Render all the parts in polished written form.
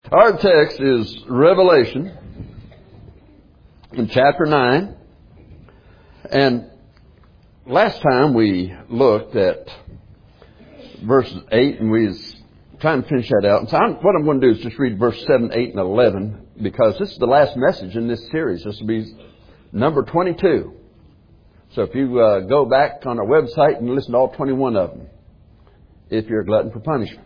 Our text is Revelation in chapter 9. And last time we looked at verses 8 and we was trying to finish that out. And so what I'm going to do is just read verse 7, 8, and 11 because this is the last message in this series. This will be number 22. So if you go back on our website and listen to all 21 of them, if you're a glutton for punishment.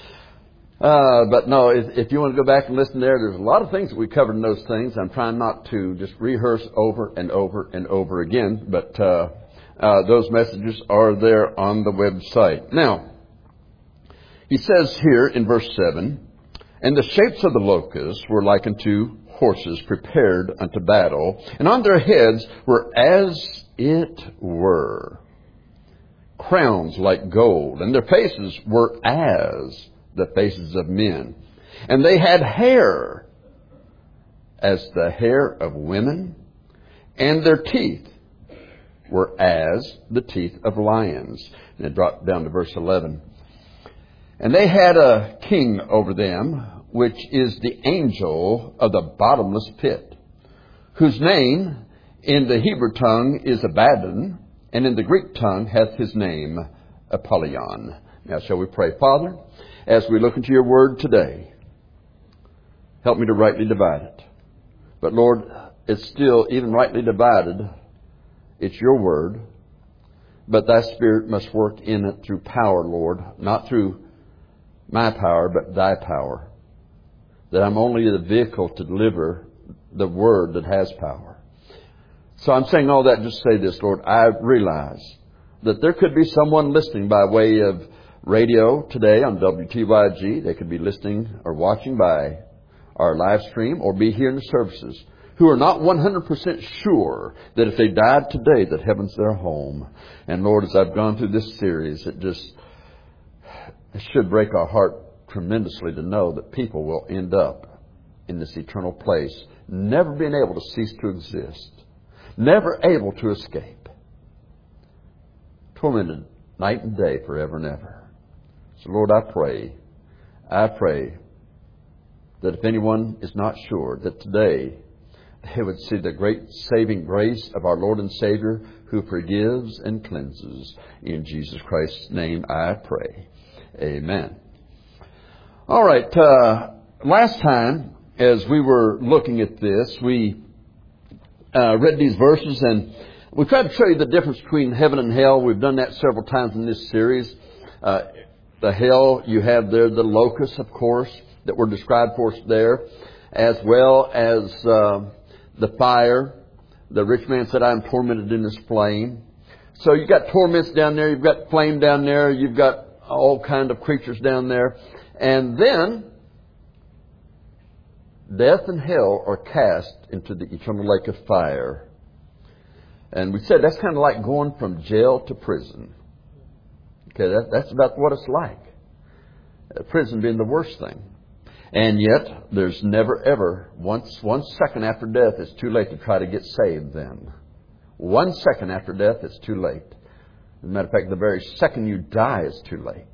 But no, if you want to go back and listen there, there's a lot of things that we covered in those things. I'm trying not to just rehearse over and over and over again, but those messages are there on the website. Now, he says here in verse 7, "And the shapes of the locusts were like unto horses prepared unto battle, and on their heads were as it were crowns like gold, and their faces were as the faces of men. And they had hair as the hair of women, and their teeth were as the teeth of lions." And it dropped down to verse 11. "And they had a king over them, which is the angel of the bottomless pit, whose name in the Hebrew tongue is Abaddon, and in the Greek tongue hath his name Apollyon." Now shall we pray? Father, as we look into your word today, help me to rightly divide it. But Lord, it's still, even rightly divided, it's your word. But thy Spirit must work in it through power, Lord, not through my power, but thy power. That I'm only the vehicle to deliver the word that has power. So I'm saying all that just to say this, Lord. I realize that there could be someone listening by way of radio today on WTYG. They could be listening or watching by our live stream or be here in the services who are not 100% sure that if they died today that heaven's their home. And Lord, as I've gone through this series, it should break our heart tremendously to know that people will end up in this eternal place, never being able to cease to exist, never able to escape, tormented night and day forever and ever. So Lord, I pray that if anyone is not sure, that today they would see the great saving grace of our Lord and Savior who forgives and cleanses. In Jesus Christ's name I pray. Amen. All right. Last time, as we were looking at this, we read these verses and we tried to show you the difference between heaven and hell. We've done that several times in this series. The hell, you have there the locusts, of course, that were described for us there, as well as the fire. The rich man said, "I am tormented in this flame." So you've got torments down there, you've got flame down there, you've got all kind of creatures down there. And then death and hell are cast into the eternal lake of fire. And we said that's kind of like going from jail to prison. Okay, that's about what it's like. Prison being the worst thing. And yet, there's never ever, one second after death, it's too late to try to get saved then. 1 second after death, it's too late. As a matter of fact, the very second you die is too late.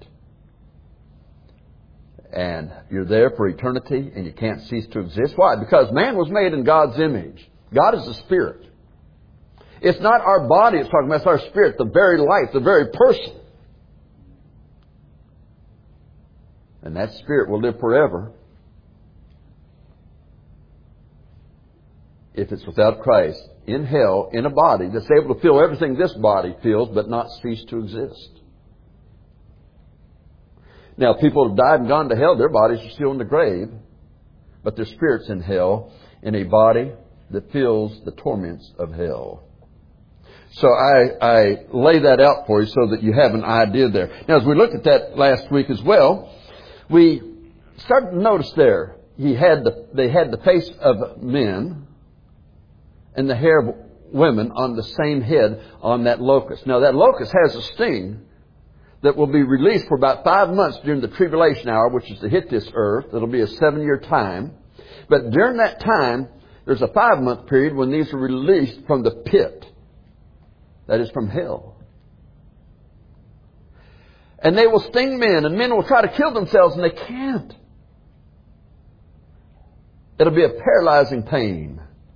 And you're there for eternity and you can't cease to exist. Why? Because man was made in God's image. God is a spirit. It's not our body it's talking about, it's our spirit, the very life, the very person. And that spirit will live forever if it's without Christ in hell, in a body that's able to feel everything this body feels but not cease to exist. Now, people have died and gone to hell, their bodies are still in the grave, but their spirit's in hell in a body that feels the torments of hell. So I lay that out for you so that you have an idea there. Now, as we looked at that last week as well, we started to notice there, they had the face of men and the hair of women on the same head on that locust. Now, that locust has a sting that will be released for about 5 months during the tribulation hour, which is to hit this earth. It'll be a 7-year time. But during that time, there's a 5-month period when these are released from the pit. That is from hell. And they will sting men, and men will try to kill themselves, and they can't. It'll be a paralyzing pain.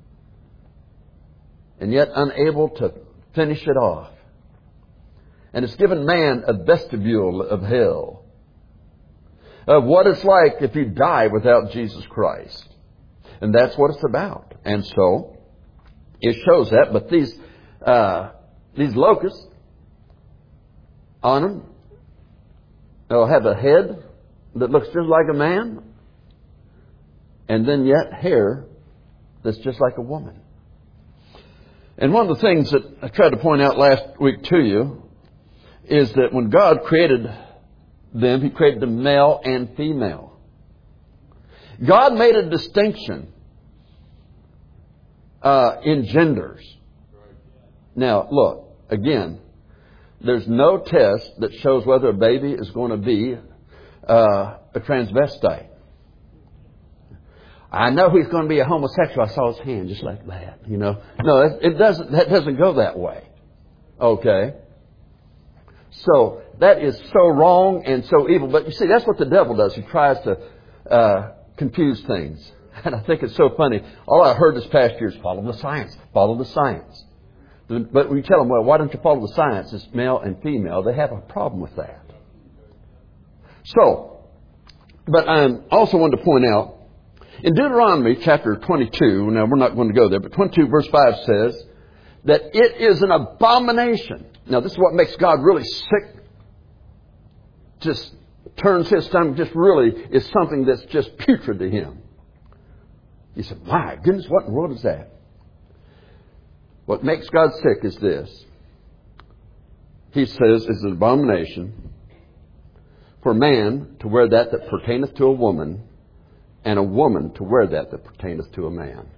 And yet unable to finish it off. And it's given man a vestibule of hell. Of what it's like if you die without Jesus Christ. And that's what it's about. And so, it shows that. But these locusts, on them, they'll have a head that looks just like a man. And then yet hair that's just like a woman. And one of the things that I tried to point out last week to you is that when God created them, He created them male and female. God made a distinction in genders. Now, look, again, there's no test that shows whether a baby is going to be a transvestite. I know he's going to be a homosexual. I saw his hand just like that, you know. No, it doesn't. That doesn't go that way. Okay. So that is so wrong and so evil. But you see, that's what the devil does. He tries to confuse things. And I think it's so funny. All I heard this past year is follow the science. Follow the science. But we tell them, well, why don't you follow the science? It's male and female. They have a problem with that. So, but I also wanted to point out, in Deuteronomy chapter 22, now we're not going to go there, but 22 verse 5 says that it is an abomination. Now this is what makes God really sick. Just turns His stomach, just really is something that's just putrid to Him. He said, my goodness, what in the world is that? What makes God sick is this. He says it's an abomination for man to wear that pertaineth to a woman, and a woman to wear that pertaineth to a man.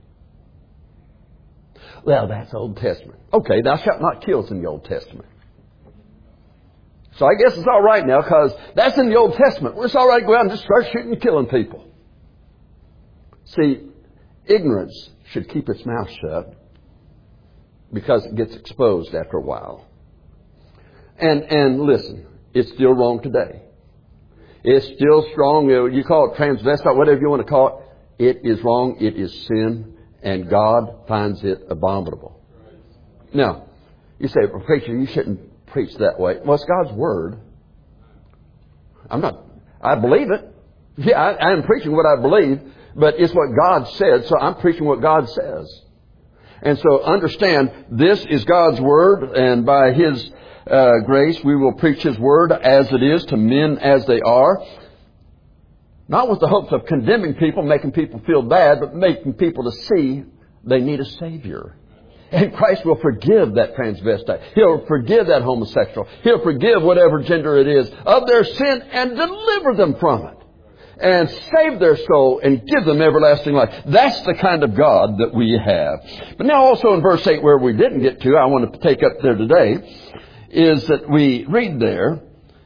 Well, that's Old Testament. Okay, thou shalt not kill is in the Old Testament. So I guess it's all right now because that's in the Old Testament. It's all right to go out and just start shooting and killing people. See, ignorance should keep its mouth shut because it gets exposed after a while. And listen, it's still wrong today. It's still strong. You call it transvestite, whatever you want to call it. It is wrong. It is sin. And God finds it abominable. Now, you say, well, preacher, you shouldn't preach that way. Well, it's God's Word. I believe it. Yeah, I am preaching what I believe, but it's what God said, so I'm preaching what God says. And so understand, this is God's Word, and by His grace, we will preach His Word as it is to men as they are. Not with the hopes of condemning people, making people feel bad, but making people to see they need a Savior. And Christ will forgive that transvestite. He'll forgive that homosexual. He'll forgive whatever gender it is of their sin and deliver them from it. And save their soul and give them everlasting life. That's the kind of God that we have. But now also in verse 8 where we didn't get to, I want to take up there today, is that we read there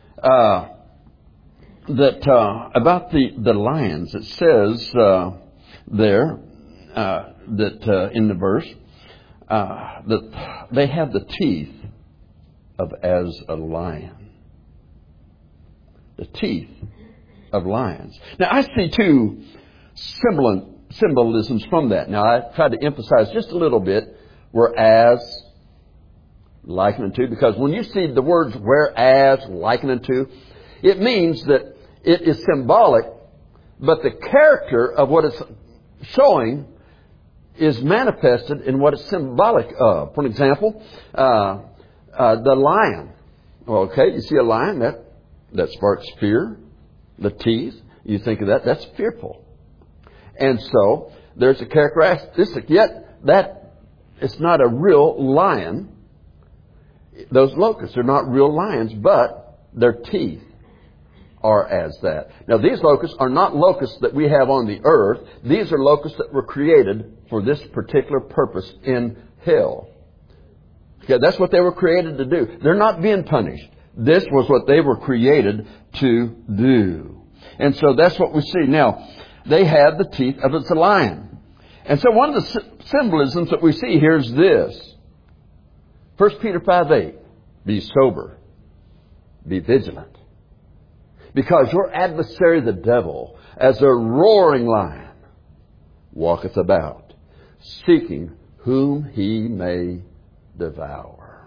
that about the lions. It says there that in the verse that they have the teeth of as a lion. The teeth of lions. Now I see two symbolisms from that. Now I tried to emphasize just a little bit whereas, liken unto, because when you see the words whereas, liken unto, it means that it is symbolic, but the character of what it's showing is manifested in what it's symbolic of. For example, the lion. Okay, you see a lion, that sparks fear. The teeth, you think of that, that's fearful. And so, there's a characteristic, yet that it's not a real lion. Those locusts are not real lions, but their teeth are as that. Now, these locusts are not locusts that we have on the earth. These are locusts that were created for this particular purpose in hell. Okay, that's what they were created to do. They're not being punished. This was what they were created to do. And so that's what we see. Now, they have the teeth of a lion. And so one of the symbolisms that we see here is this. 1 Peter 5:8. Be sober. Be vigilant. Because your adversary, the devil, as a roaring lion, walketh about, seeking whom he may devour.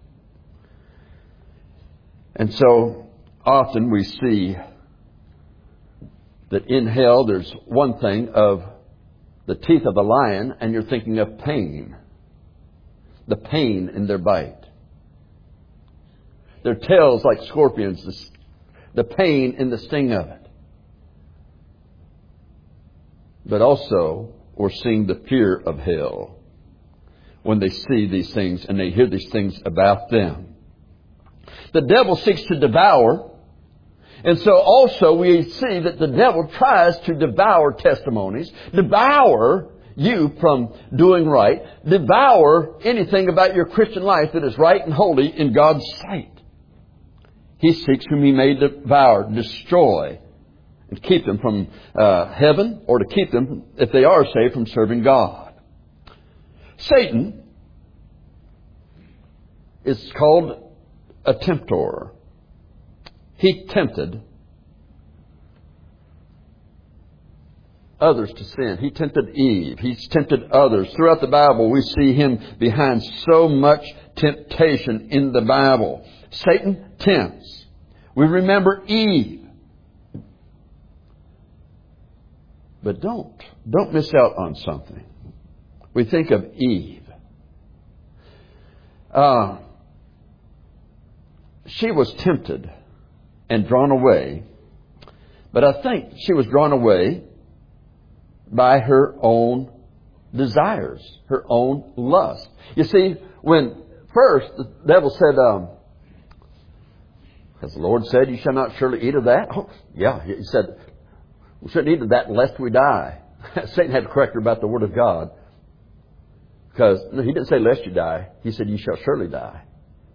And so often we see that in hell there's one thing of the teeth of a lion, and you're thinking of pain. The pain in their bite. Their tails like scorpions, the pain in the sting of it. But also, we're seeing the fear of hell when they see these things and they hear these things about them. The devil seeks to devour. And so also we see that the devil tries to devour testimonies, devour you from doing right, devour anything about your Christian life that is right and holy in God's sight. He seeks whom he may devour, destroy, and keep them from heaven, or to keep them, if they are saved, from serving God. Satan is called a tempter. He tempted others to sin. He tempted Eve. He's tempted others. Throughout the Bible, we see him behind so much temptation in the Bible. Satan tempts. We remember Eve. But don't miss out on something. We think of Eve. She was tempted and drawn away. But I think she was drawn away by her own desires, her own lust. You see, when first the devil said, has the Lord said, you shall not surely eat of that? Oh, yeah, he said, we shouldn't eat of that lest we die. Satan had to correct her about the Word of God. Because he didn't say lest you die. He said, you shall surely die.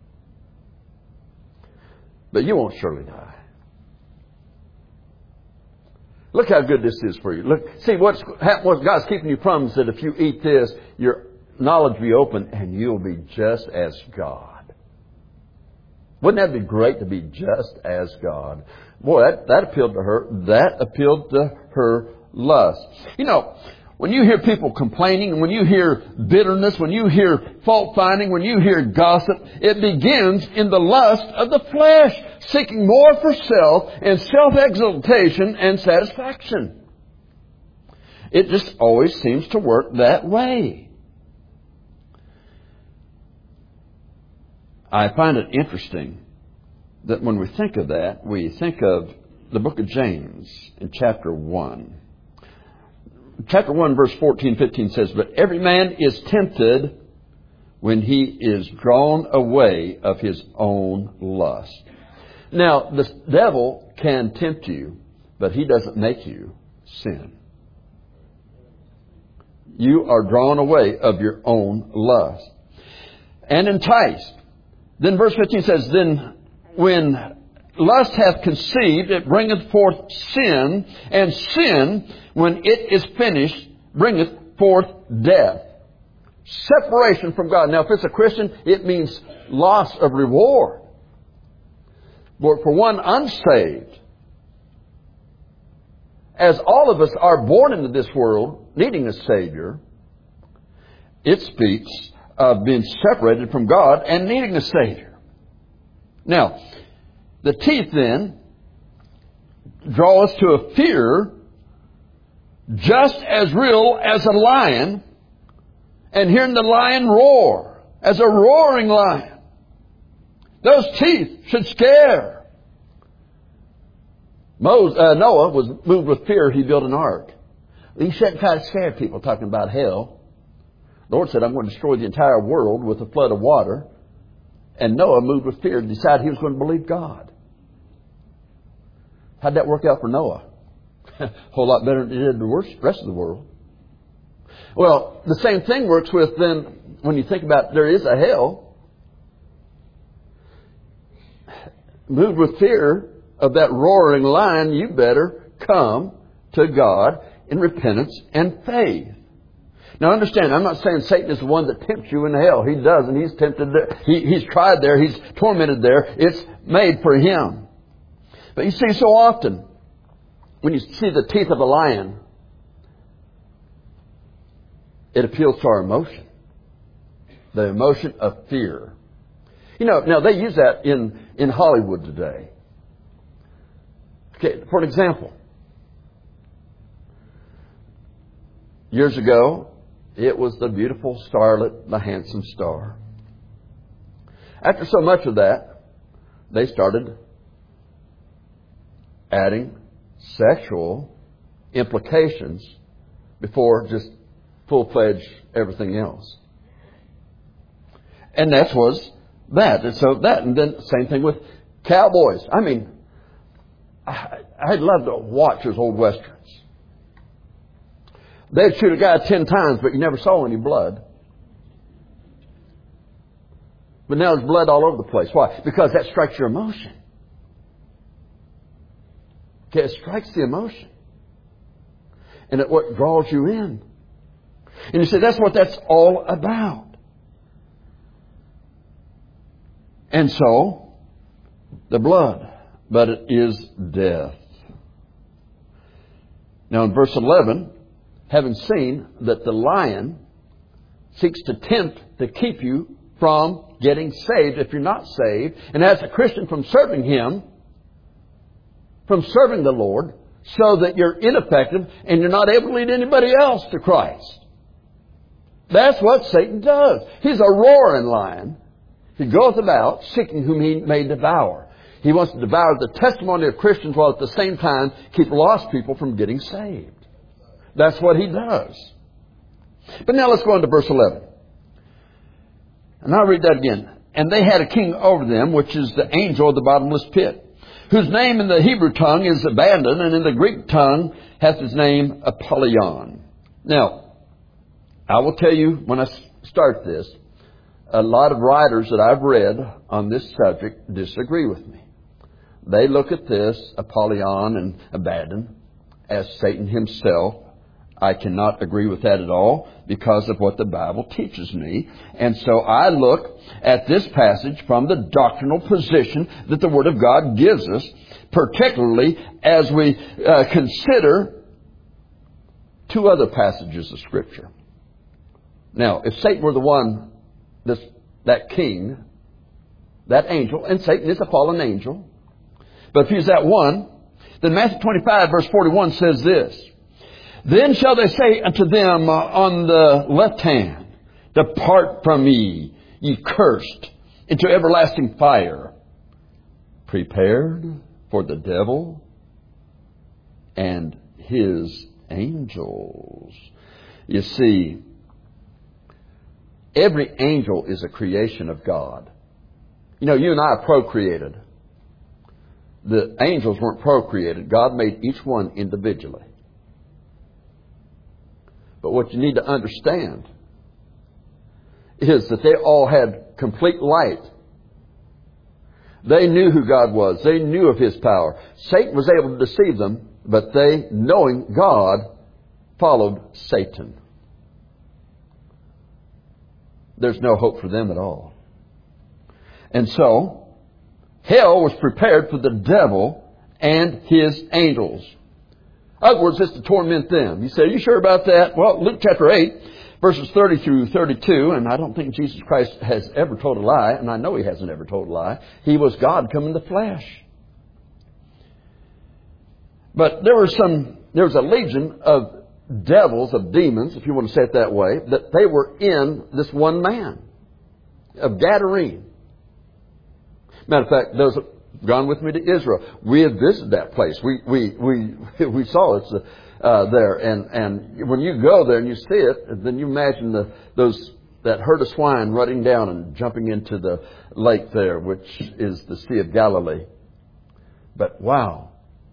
But you won't surely die. Look how good this is for you. Look, see what God's keeping you from is that if you eat this, your knowledge will be open and you'll be just as God. Wouldn't that be great to be just as God? Boy, that appealed to her. That appealed to her lust. You know, when you hear people complaining, when you hear bitterness, when you hear fault finding, when you hear gossip, it begins in the lust of the flesh, seeking more for self and self-exaltation and satisfaction. It just always seems to work that way. I find it interesting that when we think of that, we think of the book of James in chapter 1. Chapter 1, verse 14, 15 says, but every man is tempted when he is drawn away of his own lust. Now, the devil can tempt you, but he doesn't make you sin. You are drawn away of your own lust and enticed. Then verse 15 says, then when lust hath conceived, it bringeth forth sin, and sin, when it is finished, bringeth forth death. Separation from God. Now, if it's a Christian, it means loss of reward. But for one unsaved, as all of us are born into this world needing a Savior, it speaks of being separated from God and needing a Savior. Now, the teeth then draw us to a fear just as real as a lion, and hearing the lion roar as a roaring lion. Those teeth should scare. Noah was moved with fear. He built an ark. He shouldn't try to scare people talking about hell. The Lord said, I'm going to destroy the entire world with a flood of water. And Noah, moved with fear, decided he was going to believe God. How'd that work out for Noah? A whole lot better than it did the rest of the world. Well, the same thing works with then when you think about there is a hell. Moved with fear of that roaring lion, you better come to God in repentance and faith. Now understand, I'm not saying Satan is the one that tempts you in hell. He doesn't. He's tempted there. He's tried there. He's tormented there. It's made for him. But you see, so often, when you see the teeth of a lion, It appeals to our emotion. The emotion of fear. You know, now they use that in Hollywood today. Okay, for an example. Years ago, it was the beautiful starlet, the handsome star. After so much of that, they started adding sexual implications before just full-fledged everything else. And that was that. And so that, and then same thing with cowboys. I mean, I'd love to watch those old westerns. They'd shoot a guy 10 times, but you never saw any blood. But now there's blood all over the place. Why? Because that strikes your emotion. Okay, it strikes the emotion. And it what draws you in. And you say, that's what that's all about. And so, the blood, but it is death. Now in verse 11, having seen that the lion seeks to tempt to keep you from getting saved if you're not saved, and as a Christian from serving Him, from serving the Lord, so that you're ineffective and you're not able to lead anybody else to Christ. That's what Satan does. He's a roaring lion. He goeth about seeking whom he may devour. He wants to devour the testimony of Christians while at the same time keep lost people from getting saved. That's what he does. But now let's go on to verse 11. And I'll read that again. And they had a king over them, which is the angel of the bottomless pit, whose name in the Hebrew tongue is Abaddon, and in the Greek tongue hath his name Apollyon. Now, I will tell you when I start this, a lot of writers that I've read on this subject disagree with me. They look at this, Apollyon and Abaddon, as Satan himself. I cannot agree with that at all because of what the Bible teaches me. And so I look at this passage from the doctrinal position that the Word of God gives us, particularly as we consider two other passages of Scripture. Now, if Satan were the one, that king, that angel, and Satan is a fallen angel, but if he's that one, then Matthew 25 verse 41 says this, Then shall they say unto them on the left hand, Depart from me, ye cursed, into everlasting fire, prepared for the devil and his angels. You see, every angel is a creation of God. You know, you and I are procreated. The angels weren't procreated. God made each one individually. But what you need to understand is that they all had complete light. They knew who God was. They knew of His power. Satan was able to deceive them, but they, knowing God, followed Satan. There's no hope for them at all. And so, hell was prepared for the devil and his angels. In other words, it's to torment them. You say, are you sure about that? Well, Luke chapter 8, verses 30 through 32, and I don't think Jesus Christ has ever told a lie, and I know He hasn't ever told a lie. He was God come in the flesh. But there was a legion of devils, of demons, if you want to say it that way, that they were in this one man, of Gadarene. Matter of fact, those gone with me to Israel. We had visited that place. We saw it there, and when you go there and you see it, then you imagine that herd of swine running down and jumping into the lake there, which is the Sea of Galilee. But wow,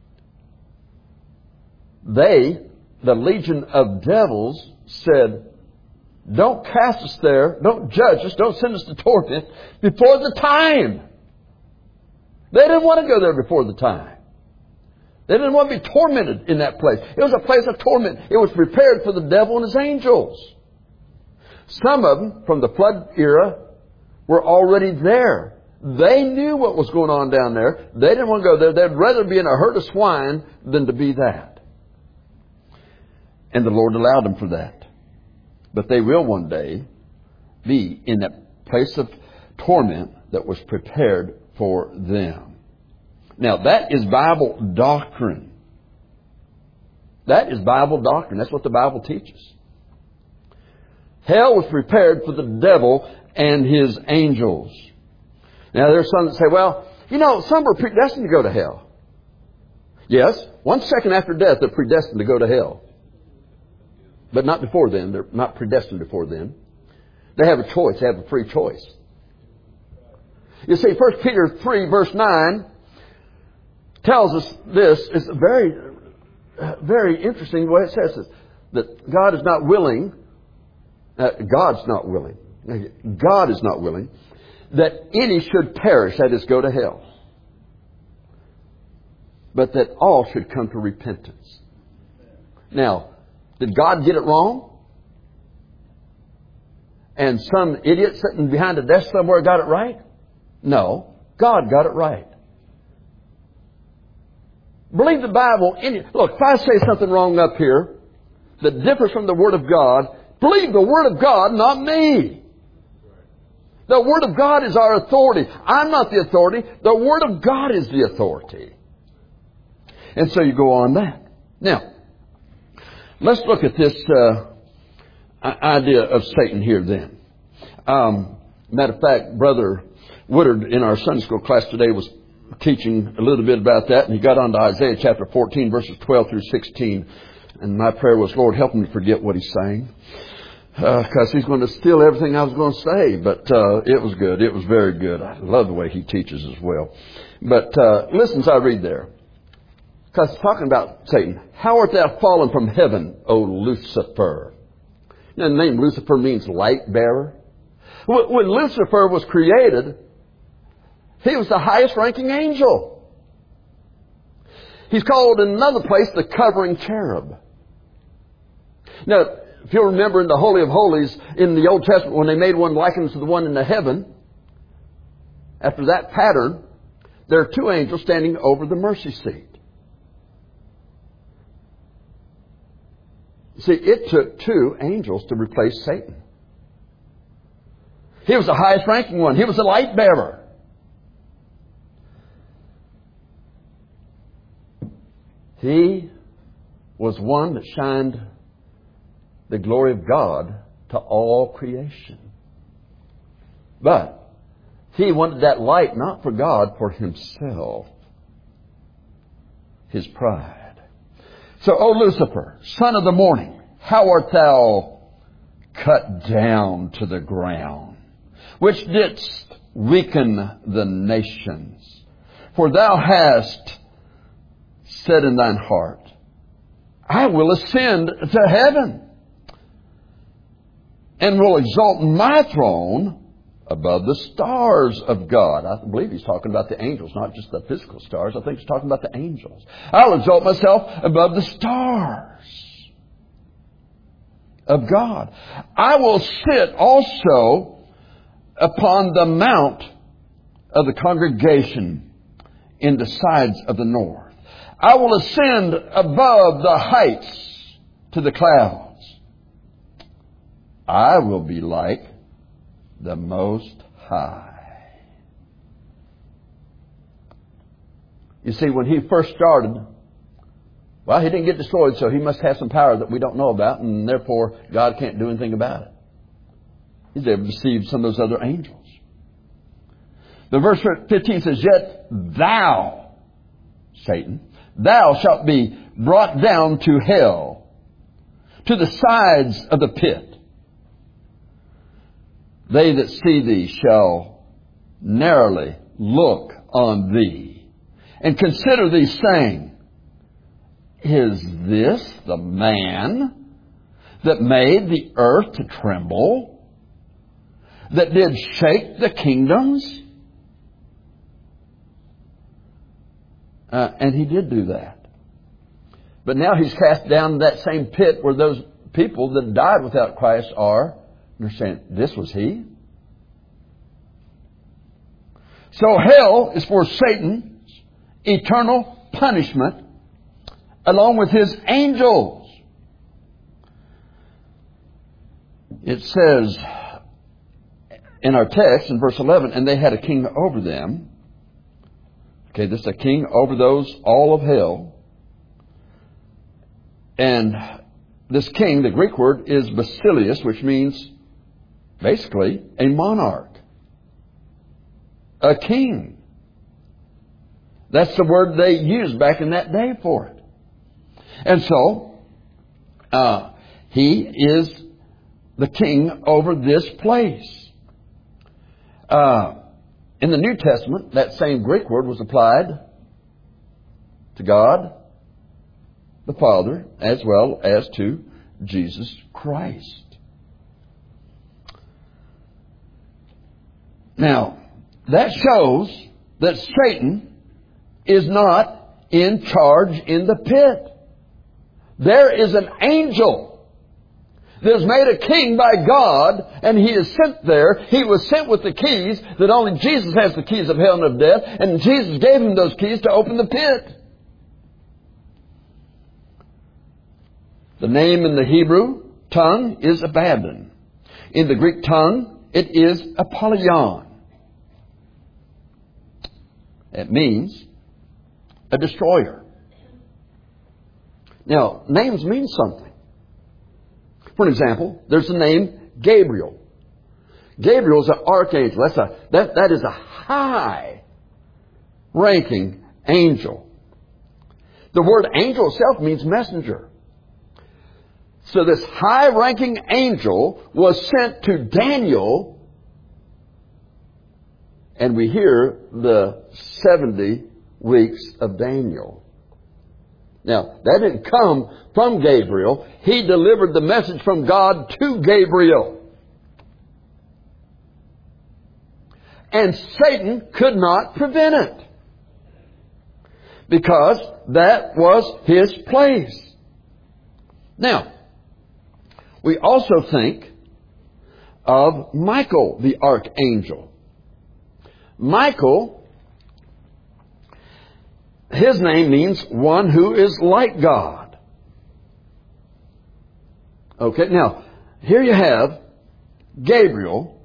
the legion of devils said, don't cast us there, don't judge us, don't send us to torment before the time. They didn't want to go there before the time. They didn't want to be tormented in that place. It was a place of torment. It was prepared for the devil and his angels. Some of them, from the flood era, were already there. They knew what was going on down there. They didn't want to go there. They'd rather be in a herd of swine than to be that. And the Lord allowed them for that. But they will one day be in that place of torment that was prepared for them. Now, that is Bible doctrine. That is Bible doctrine. That's what the Bible teaches. Hell was prepared for the devil and his angels. Now, there's some that say, well, some were predestined to go to hell. Yes, 1 second after death, they're predestined to go to hell. But not before then. They're not predestined before then. They have a choice. They have a free choice. You see, 1 Peter 3, verse 9 tells us this. It's very, very interesting the way it says this. That God is not willing. God is not willing that any should perish, that is, go to hell. But that all should come to repentance. Now, did God get it wrong? And some idiot sitting behind a desk somewhere got it right? No. God got it right. Believe the Bible. Look, if I say something wrong up here that differs from the Word of God, believe the Word of God, not me. The Word of God is our authority. I'm not the authority. The Word of God is the authority. And so you go on that. Now, let's look at this idea of Satan here then. Matter of fact, Brother Woodard in our Sunday school class today was teaching a little bit about that, and he got on to Isaiah chapter 14, verses 12 through 16. And my prayer was, Lord, help him to forget what he's saying. Because he's going to steal everything I was going to say. But it was good. It was very good. I love the way he teaches as well. But listen as I read there. Because it's talking about Satan. How art thou fallen from heaven, O Lucifer? Now, the name Lucifer means light bearer. When Lucifer was created, he was the highest ranking angel. He's called in another place the covering cherub. Now, if you'll remember in the Holy of Holies in the Old Testament, when they made one likened to the one in the heaven, after that pattern, there are two angels standing over the mercy seat. See, it took two angels to replace Satan. He was the highest ranking one. He was the light bearer. He was one that shined the glory of God to all creation. But he wanted that light not for God, for himself. His pride. So, O Lucifer, son of the morning, how art thou cut down to the ground, which didst weaken the nations? For thou hast said in thine heart, I will ascend to heaven, and will exalt my throne above the stars of God. I believe he's talking about the angels, not just the physical stars. I think he's talking about the angels. I'll exalt myself above the stars of God. I will sit also upon the mount of the congregation in the sides of the north. I will ascend above the heights to the clouds. I will be like the Most High. You see, when he first started, well, he didn't get destroyed, so he must have some power that we don't know about, and therefore God can't do anything about it. He's able to deceive some of those other angels. The verse 15 says, Yet thou, Satan, thou shalt be brought down to hell, to the sides of the pit. They that see thee shall narrowly look on thee, and consider thee, saying, Is this the man that made the earth to tremble, that did shake the kingdoms? And he did do that. But now he's cast down in that same pit where those people that died without Christ are. And they're saying, this was he? So hell is for Satan's eternal punishment along with his angels. It says in our text in verse 11, and they had a king over them. Okay, this is a king over those all of hell. And this king, the Greek word is Basileus, which means basically a monarch. A king. That's the word they used back in that day for it. And so, he is the king over this place. In the New Testament, that same Greek word was applied to God, the Father, as well as to Jesus Christ. Now, that shows that Satan is not in charge in the pit. There is an angel that is made a king by God, and he is sent there. He was sent with the keys, that only Jesus has the keys of hell and of death, and Jesus gave him those keys to open the pit. The name in the Hebrew tongue is Abaddon. In the Greek tongue, it is Apollyon. It means a destroyer. Now, names mean something. For example, there's the name Gabriel. Gabriel is an archangel. That is a high-ranking angel. The word angel itself means messenger. So this high-ranking angel was sent to Daniel, and we hear the 70 weeks of Daniel. Now, that didn't come from Gabriel. He delivered the message from God to Gabriel. And Satan could not prevent it, because that was his place. Now, we also think of Michael, the archangel. Michael, his name means one who is like God. Okay, now, here you have Gabriel,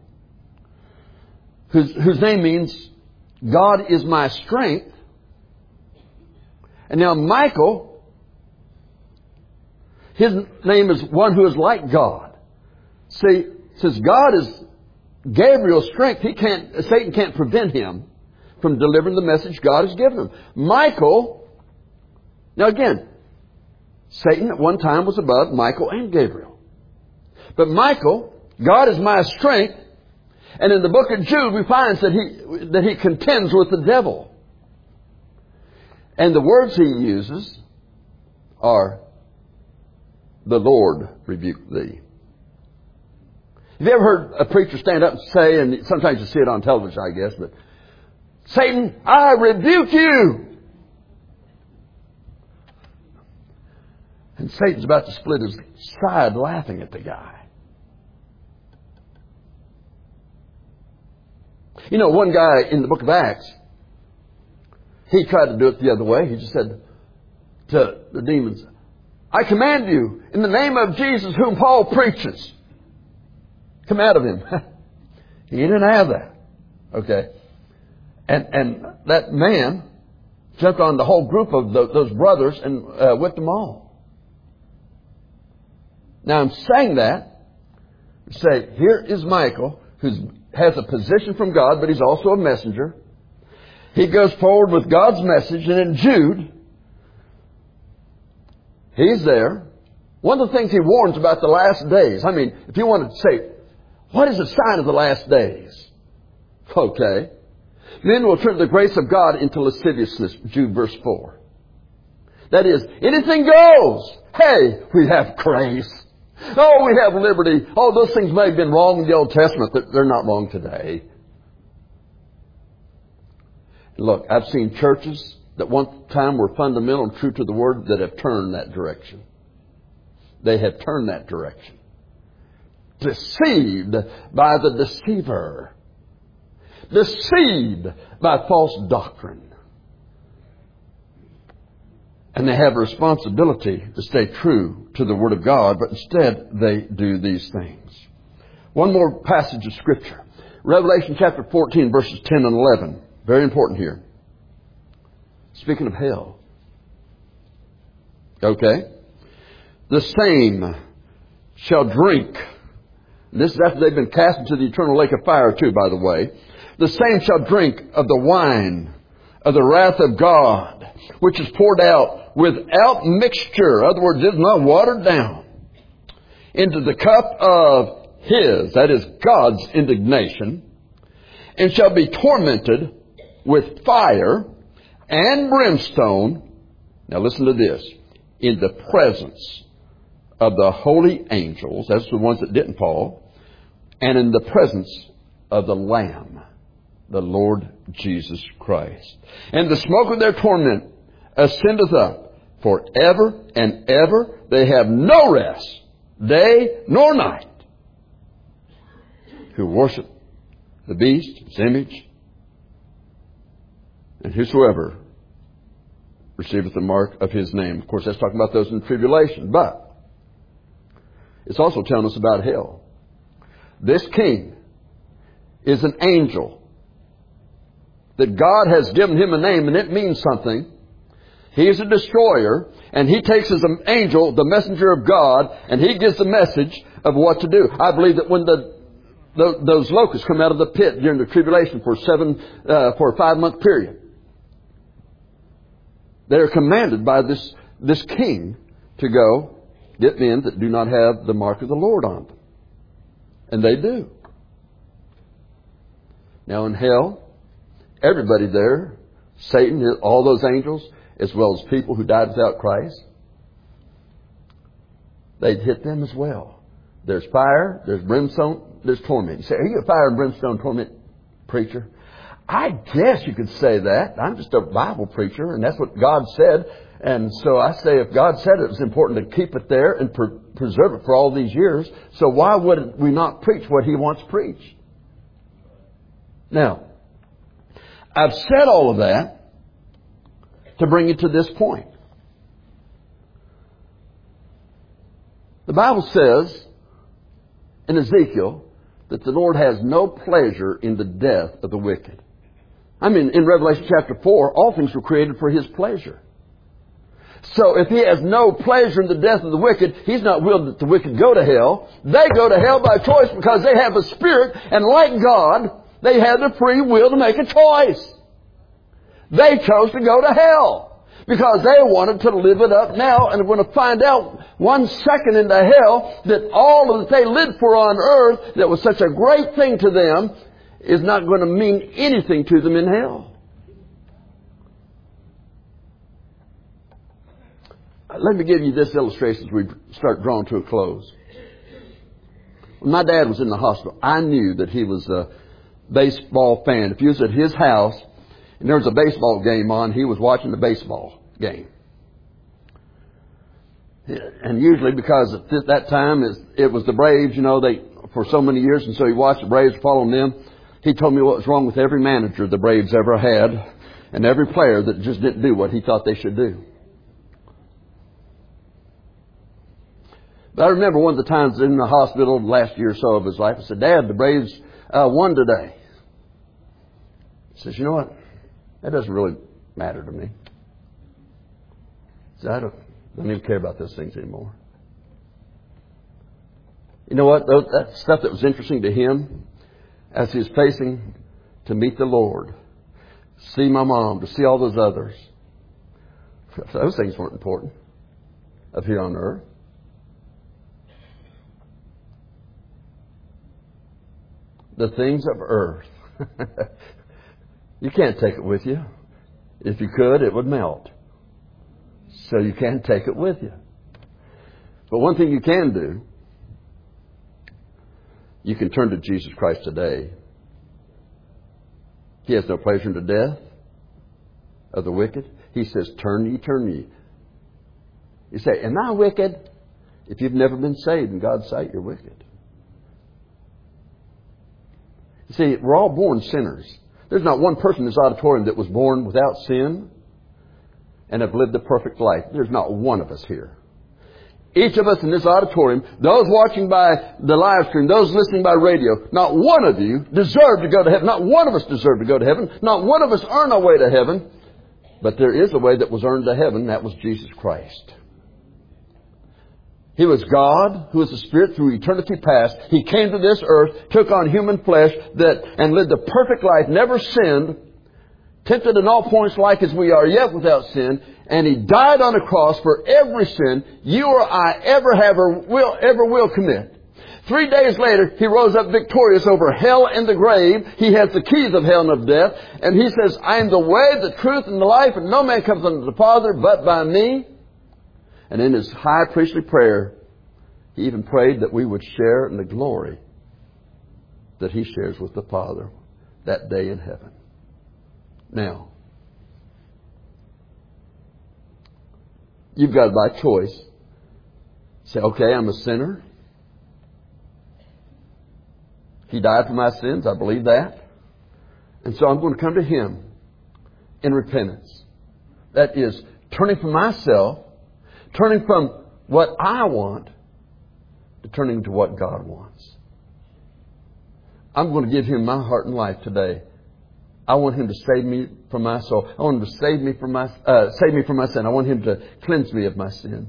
whose name means God is my strength. And now Michael, his name is one who is like God. See, since God is Gabriel's strength, Satan can't prevent him from delivering the message God has given him. Michael, now again, Satan at one time was above Michael and Gabriel. But Michael, God is my strength, and in the book of Jude we find that he contends with the devil. And the words he uses are, "The Lord rebuke thee." Have you ever heard a preacher stand up and say, and sometimes you see it on television, I guess, but, "Satan, I rebuke you." And Satan's about to split his side laughing at the guy. You know, one guy in the book of Acts, he tried to do it the other way. He just said to the demons, "I command you in the name of Jesus whom Paul preaches, come out of him." He didn't have that. Okay. And that man jumped on the whole group of those brothers and whipped them all. Now I'm saying that to say, here is Michael, who has a position from God, but he's also a messenger. He goes forward with God's message, and in Jude, he's there. One of the things he warns about the last days. I mean, if you want to say, what is the sign of the last days? Okay. Men will turn the grace of God into lasciviousness, Jude verse 4. That is, anything goes. Hey, we have grace. Oh, we have liberty. Oh, those things may have been wrong in the Old Testament, but they're not wrong today. Look, I've seen churches that one time were fundamental and true to the Word that have turned that direction. They have turned that direction. Deceived by the deceiver. Deceived by false doctrine. And they have a responsibility to stay true to the Word of God, but instead they do these things. One more passage of Scripture. Revelation chapter 14, verses 10 and 11. Very important here. Speaking of hell. Okay. The same shall drink. This is after they've been cast into the eternal lake of fire too, by the way. The same shall drink of the wine of the wrath of God, which is poured out without mixture. In other words, it's not watered down, into the cup of His, that is God's indignation, and shall be tormented with fire and brimstone. Now listen to this. In the presence of the holy angels, that's the ones that didn't fall, and in the presence of the Lamb, the Lord Jesus Christ. And the smoke of their torment ascendeth up forever and ever. They have no rest, day nor night, who worship the beast, its image, and whosoever receiveth the mark of his name. Of course, that's talking about those in tribulation, but it's also telling us about hell. This king is an angel that God has given him a name, and it means something. He is a destroyer, and he takes as an angel the messenger of God, and he gives the message of what to do. I believe that when those locusts come out of the pit during the tribulation for a 5-month period, they are commanded by this king to go get men that do not have the mark of the Lord on them. And they do. Now in hell, everybody there, Satan, all those angels, as well as people who died without Christ, they'd hit them as well. There's fire, there's brimstone, there's torment. You say, are you a fire and brimstone torment preacher? I guess you could say that. I'm just a Bible preacher, and that's what God said. And so I say if God said it was important to keep it there and preserve it for all these years, so why would we not preach what He wants preached? Now, I've said all of that to bring you to this point. The Bible says in Ezekiel that the Lord has no pleasure in the death of the wicked. I mean, in Revelation chapter 4, all things were created for His pleasure. So if He has no pleasure in the death of the wicked, He's not willing that the wicked go to hell. They go to hell by choice because they have a spirit, and like God, they have the free will to make a choice. They chose to go to hell because they wanted to live it up now, and going to find out 1 second into hell that all that they lived for on earth that was such a great thing to them is not going to mean anything to them in hell. Let me give you this illustration as we start drawing to a close. When my dad was in the hospital, I knew that he was a baseball fan. If you was at his house and there was a baseball game on, he was watching the baseball game. And usually because at that time it was the Braves, for so many years, and so he watched the Braves, following them. He told me what was wrong with every manager the Braves ever had and every player that just didn't do what he thought they should do. But I remember one of the times in the hospital the last year or so of his life, I said, Dad, the Braves won today. He says, you know what? That doesn't really matter to me. He said, I don't even care about those things anymore. You know what? That stuff that was interesting to him as he was facing to meet the Lord, see my mom, to see all those others, those things weren't important up here on earth. The things of earth. You can't take it with you. If you could, it would melt. So you can't take it with you. But one thing you can do, you can turn to Jesus Christ today. He has no pleasure in the death of the wicked. He says, turn ye. You say, am I wicked? If you've never been saved in God's sight, you're wicked. You see, we're all born sinners. There's not one person in this auditorium that was born without sin and have lived a perfect life. There's not one of us here. Each of us in this auditorium, those watching by the live stream, those listening by radio, not one of you deserve to go to heaven. Not one of us deserve to go to heaven. Not one of us earn our way to heaven. But there is a way that was earned to heaven. That was Jesus Christ. He was God, who was the Spirit through eternity past. He came to this earth, took on human flesh, and lived a perfect life, never sinned, tempted in all points like as we are, yet without sin. And He died on a cross for every sin you or I ever have or will commit. 3 days later, He rose up victorious over hell and the grave. He has the keys of hell and of death. And He says, I am the way, the truth, and the life, and no man comes unto the Father but by me. And in His high priestly prayer, He even prayed that we would share in the glory that He shares with the Father that day in heaven. Now, you've got by choice. Say, okay, I'm a sinner. He died for my sins. I believe that. And so I'm going to come to Him in repentance. That is, turning from myself, turning from what I want, to turning to what God wants. I'm going to give Him my heart and life today. I want Him to save me from my soul. I want Him to save me from my sin. I want Him to cleanse me of my sin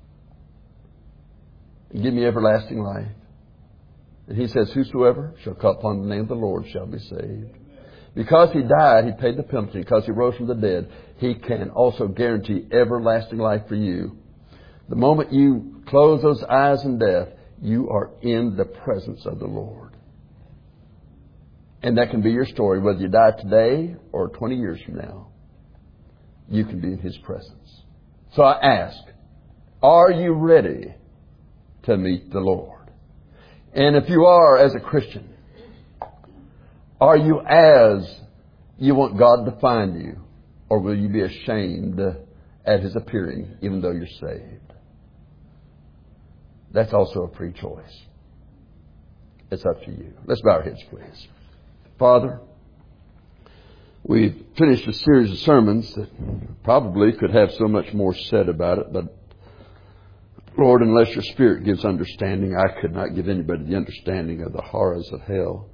and give me everlasting life. And He says, whosoever shall call upon the name of the Lord shall be saved. Because He died, He paid the penalty. Because He rose from the dead, He can also guarantee everlasting life for you. The moment you close those eyes in death, you are in the presence of the Lord. And that can be your story, whether you die today or 20 years from now. You can be in His presence. So I ask, are you ready to meet the Lord? And if you are, as a Christian, are you as you want God to find you? Or will you be ashamed at His appearing, even though you're saved? That's also a free choice. It's up to you. Let's bow our heads, please. Father, we've finished a series of sermons that probably could have so much more said about it, but Lord, unless your Spirit gives understanding, I could not give anybody the understanding of the horrors of hell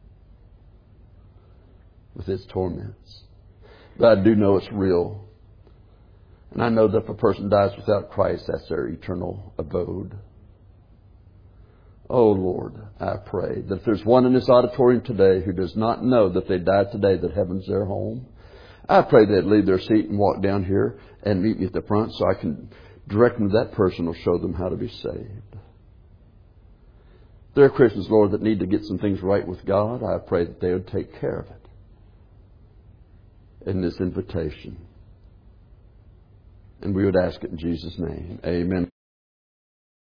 with its torments. But I do know it's real. And I know that if a person dies without Christ, that's their eternal abode. Oh, Lord, I pray that if there's one in this auditorium today who does not know that they died today, that heaven's their home, I pray they'd leave their seat and walk down here and meet me at the front so I can direct them to that person or show them how to be saved. There are Christians, Lord, that need to get some things right with God. I pray that they would take care of it in this invitation. And we would ask it in Jesus' name. Amen.